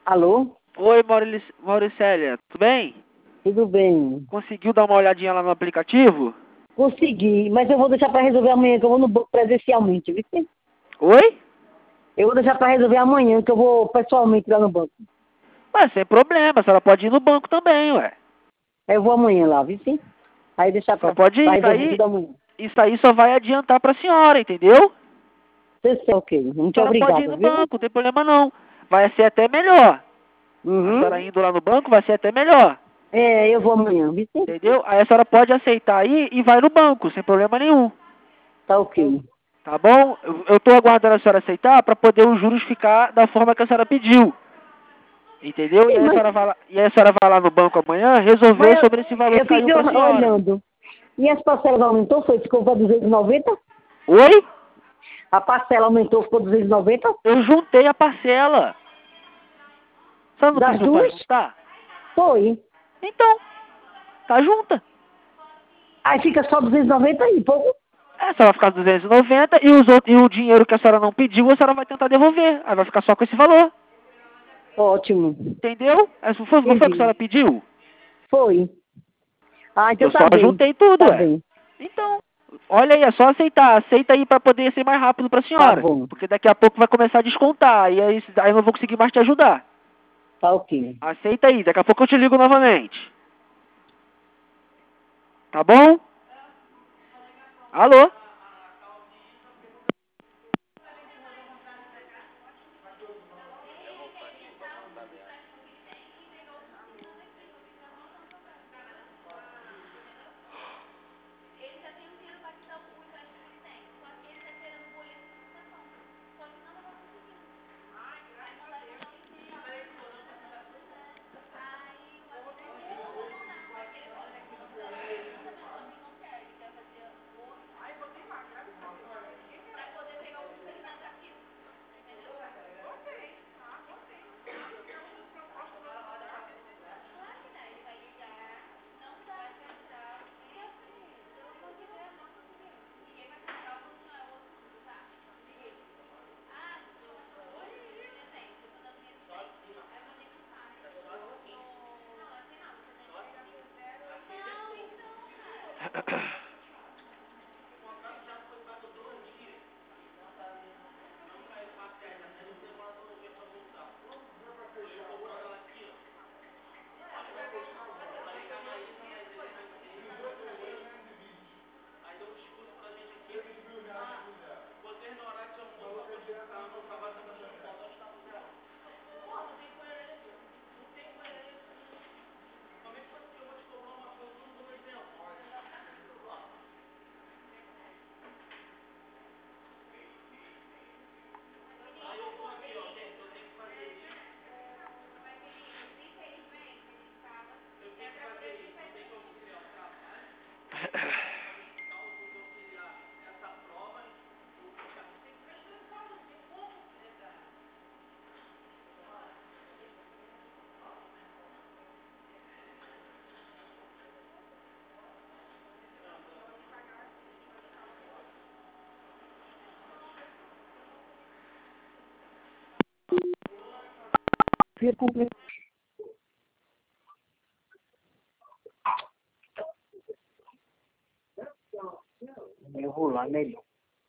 Alô? Oi, Mauricélia, tudo bem? Tudo bem? Conseguiu dar uma olhadinha lá no aplicativo? Consegui, mas eu vou deixar para resolver amanhã, que eu vou no banco presencialmente, viu? Oi? Eu vou deixar para resolver amanhã, que eu vou pessoalmente lá no banco. Ué, sem problema, a senhora pode ir no banco também, ué. Aí eu vou amanhã lá, viu? Sim? Aí deixar Só para pode ir, resolver tudo amanhã. isso aí só vai adiantar pra senhora, entendeu? Você é ok. A Muito senhora pode ir obrigada, no viu? banco, não tem problema não. Vai ser até melhor. A senhora Uhum. indo lá no banco vai ser até melhor, É, eu vou amanhã, viu? Sim? entendeu? Aí a senhora pode aceitar aí e vai no banco, sem problema nenhum. Tá ok. Tá bom? Eu tô aguardando a senhora aceitar pra poder os juros ficar da forma que a senhora pediu. Entendeu? Sim, E aí a senhora vai lá no banco amanhã resolver mas sobre esse valor eu que caiu fiquei pra senhora. olhando. E as parcelas aumentou? Foi? Ficou para 290? Oi? A parcela aumentou, ficou 290? Eu juntei a parcela. A senhora não Das pediu pra duas? juntar? Foi. Então, tá junta. Aí fica só 290 aí, pouco. É, a senhora vai ficar 290 e, os outros, e o dinheiro que a senhora não pediu, a senhora vai tentar devolver. Aí vai ficar só com esse valor. Ótimo. Entendeu? Não foi o que a Entendi. senhora pediu? Foi. Ah, então Eu tá só bem. juntei tudo, Tá ué. bem. Então, olha aí, é só aceitar. Aceita aí pra poder ser mais rápido pra Tá senhora. bom. Porque daqui a pouco vai começar a descontar. E aí eu não vou conseguir mais te ajudar. Tá ok. Aceita aí, daqui a pouco eu te ligo novamente. Tá bom? Alô? Eu vou lá, melhor.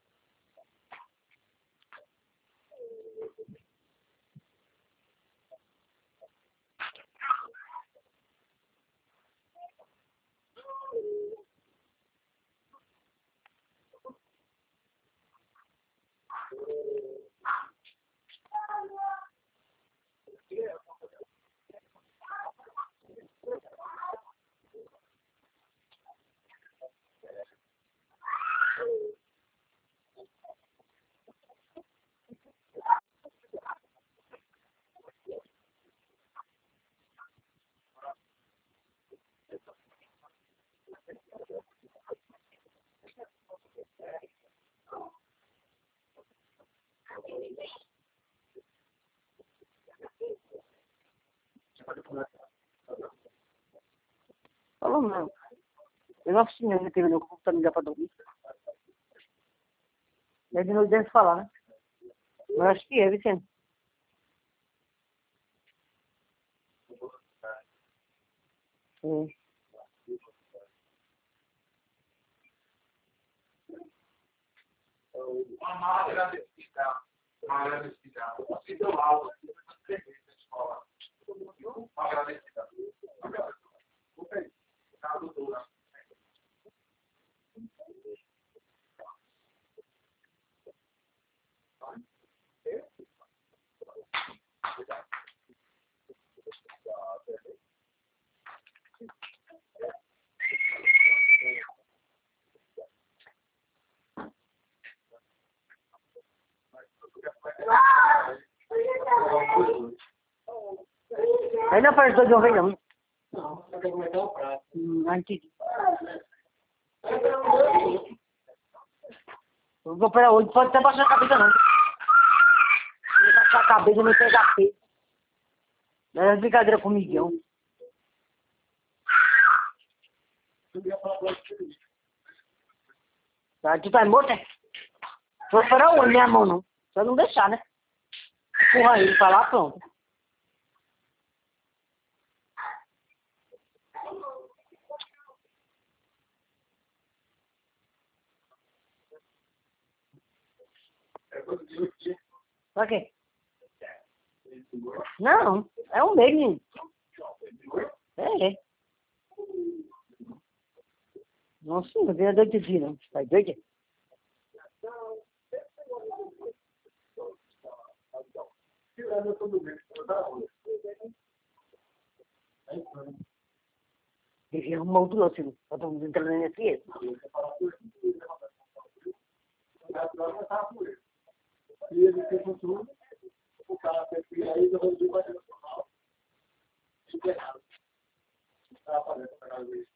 Falou não. Eu não assisti mesmo, teve meu computador me dá pra dormir. E aí de noite deve falar, né? Mas acho que é, Vicente. Sim. Uma máquina de hospital. Uma máquina de hospital. Você deu aula. Você fez na escola. Uma máquina de hospital. A doutora. Aí não faz dois de uma vez, não. Não, você quer comentar o prato. Não entendi. Eu vou operar hoje, pode até baixar a cabeça, não. Baixar a cabeça, não pegar peso. Não é brincadeira com o Miguel. Tá, tu tá morto, é? Vou operar hoje, minha mão, não. Só não deixar, né? Empurra ele pra lá, pronto. Pra quê? Não, é um meio, é. Nossa, não vem doido de dia, não. Tá doido? Ele arrumou tudo assim. Pra todo mundo entrando nesse. E ele fez tudo. O cara fez e aí eu vou dizer para ele. Isso é errado. Tá fazendo essa casa dele.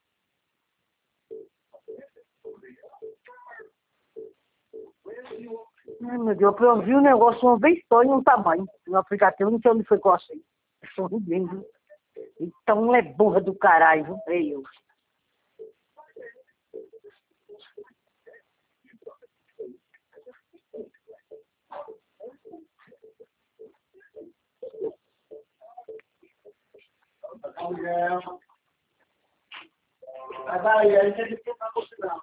Ai, meu Deus, eu vi um negócio uma vez só em um tamanho. No aplicativo, não sei onde foi que eu achei. Estou vendo. Então é burra do caralho, viu? É eu. Mas aí a gente tem que tomar consideração.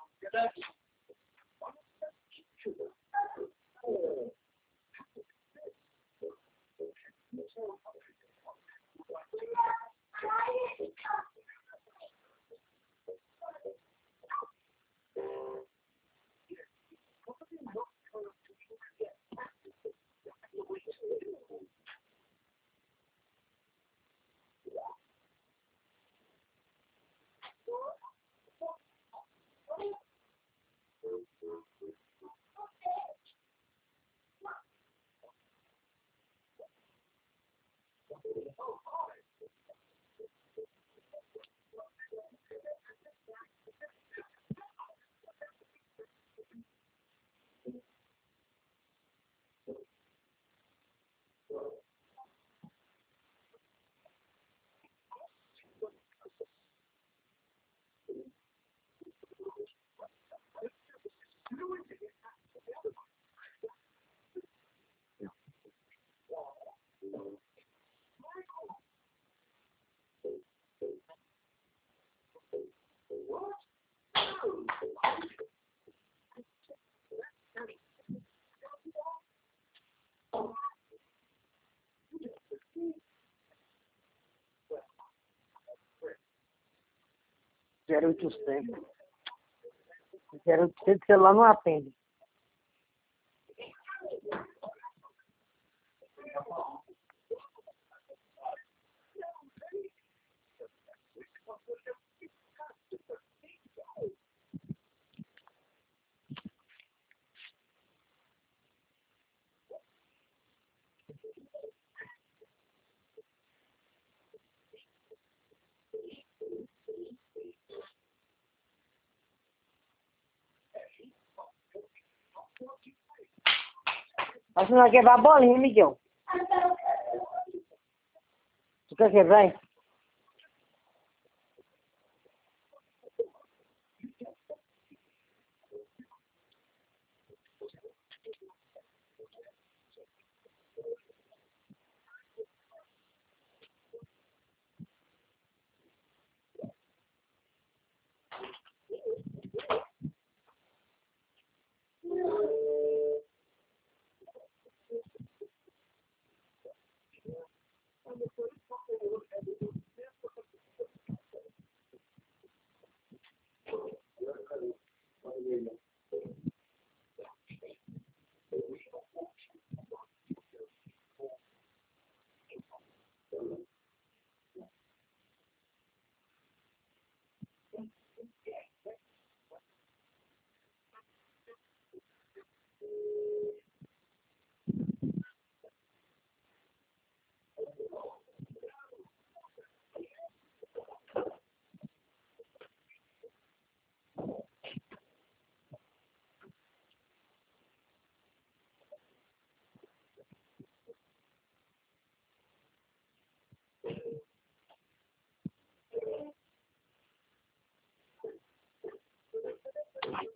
Quero 800. Quero 800, o celular não atende. Mas você não vai quebrar a bolinha, Miguel. Tu quer quebrar, hein?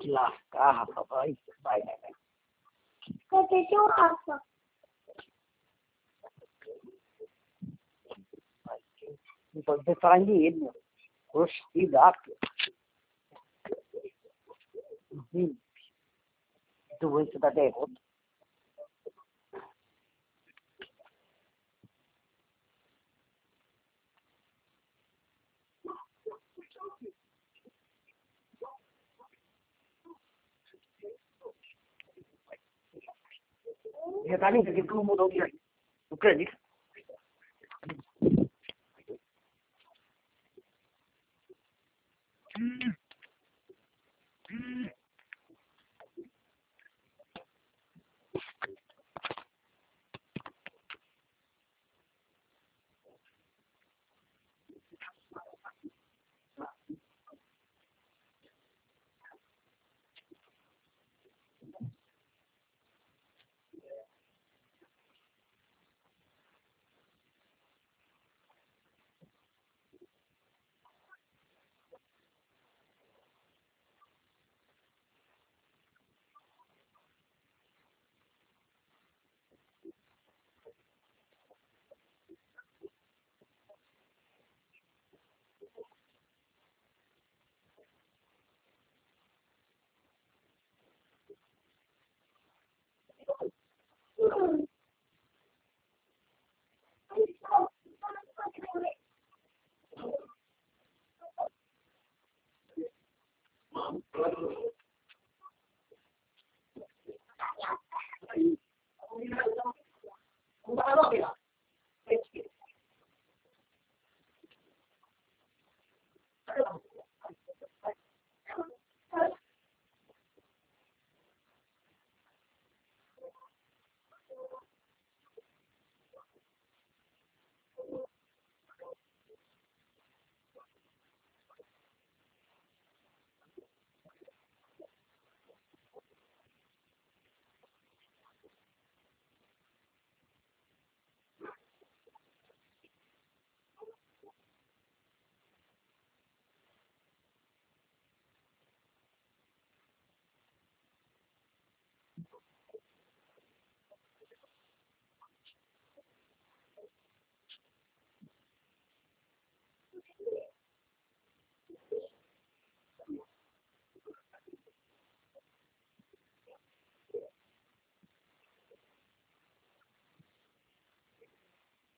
lascar, rapaz. Vai. Cadê teu Rafa? Não pode ter falar em dinheiro, meu. Oxe, que dá, pô. Doença da derrota. Já tá lindo aqui, como mudou aqui. Não acredito.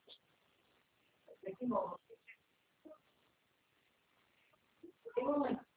Tem um